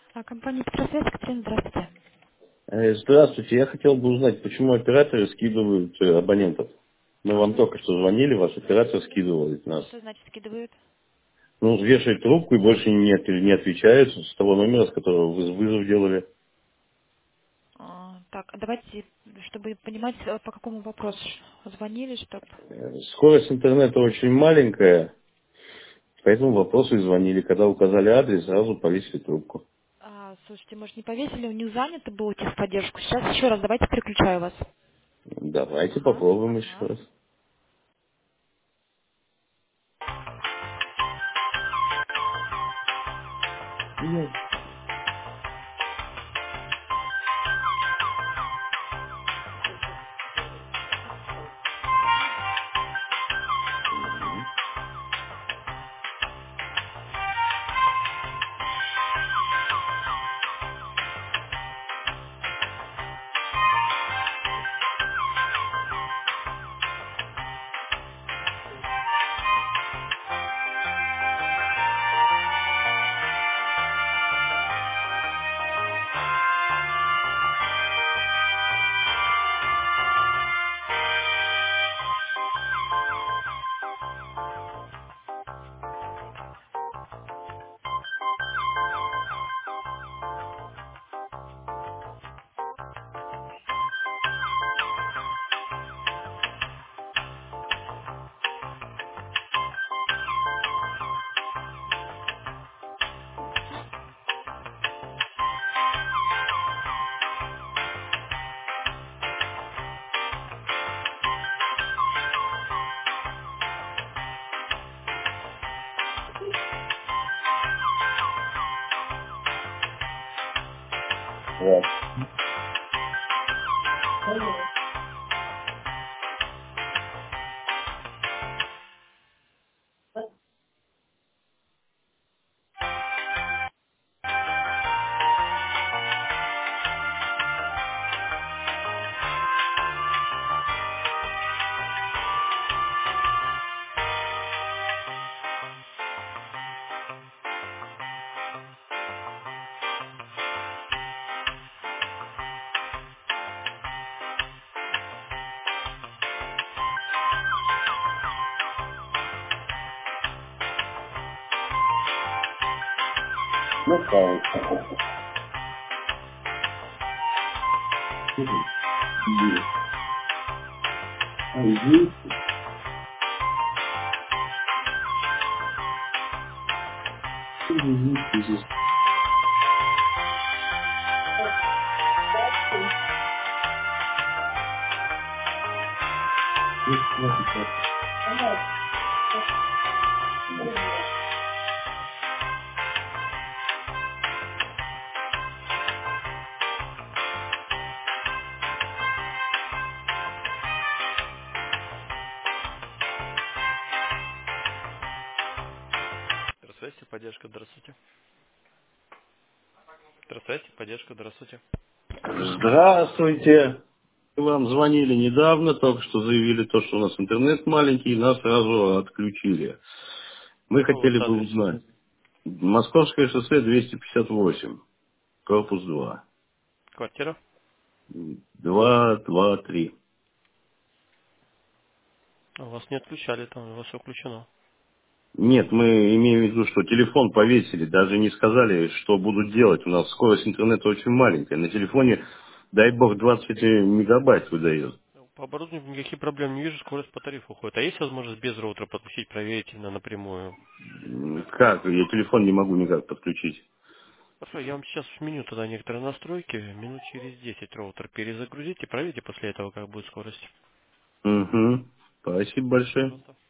Компания «Петросвязь», Катерина, здравствуйте. Здравствуйте, я хотел бы узнать, почему операторы скидывают абонентов. Мы вам Что, только что звонили, ваш оператор скидывал нас. что значит скидывают? Ну, вешает трубку и больше не отвечает с того номера, с которого вы вызов делали. Так, давайте, чтобы понимать, по какому вопросу звонили, чтобы... Скорость интернета очень маленькая, по этому вопросу и звонили. Когда указали адрес, сразу повесили трубку. Слушайте, может, не повесили, у них занято было техподдержку. Сейчас еще раз, давайте переключаю вас. Давайте Ага, попробуем еще ага. раз. Нет. Мгм. Да. Ну, правильно. Мгм. А здесь? Здесь. Здравствуйте, поддержка, здравствуйте. Здравствуйте, поддержка, здравствуйте. Здравствуйте. Мы вам звонили недавно, только что заявили то, что у нас интернет маленький, и нас сразу отключили. Мы Какой у вас хотели бы адрес? узнать. Московское шоссе 258, корпус 2. Квартира? 223. Вас не отключали, там у вас все включено. Нет, мы имеем в виду, что телефон повесили, даже не сказали, что будут делать. У нас скорость интернета очень маленькая. На телефоне, дай бог, 20 мегабайт выдает. По оборудованию никаких проблем не вижу, скорость по тарифу уходит. А есть возможность без роутера подключить, проверить именно напрямую? Как? Я телефон не могу никак подключить. Хорошо, я вам сейчас сменю тогда некоторые настройки. Минут через 10 роутер перезагрузите, проверьте после этого, как будет скорость. Угу. Спасибо большое. Пожалуйста.